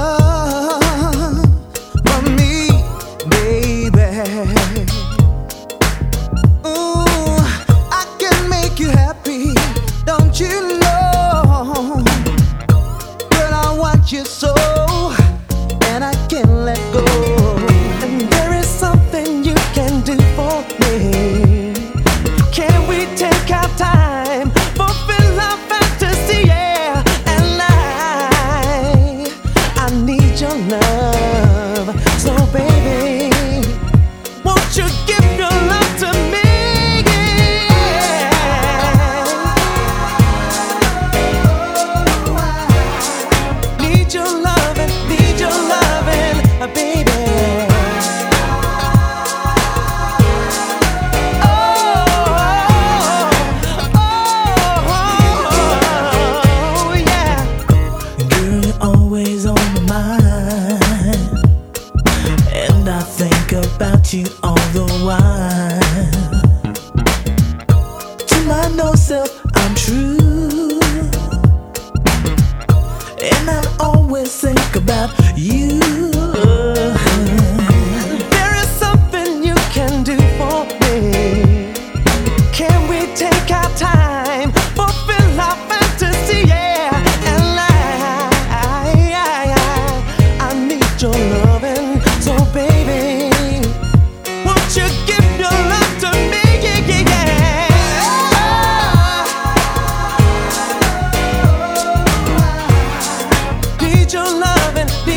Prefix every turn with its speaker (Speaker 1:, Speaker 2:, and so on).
Speaker 1: love for me, baby. Ooh, I can make you happy, don't you know? But I want you so, and I can't let go. And there is something you can do for me. Can we take our time, fulfill our fantasy, yeah? And I need your love, so baby, won't you give your love to me? Need your loving, baby.
Speaker 2: Always on my mind, and I think about you all the while. To my no self, I'm true, and I always think about you.
Speaker 1: There is something you can do for me. Can we take our time, fulfill our fantasy, yeah? And I need your loving, so baby, won't you give your love to me? Yeah, yeah, yeah. Need your loving.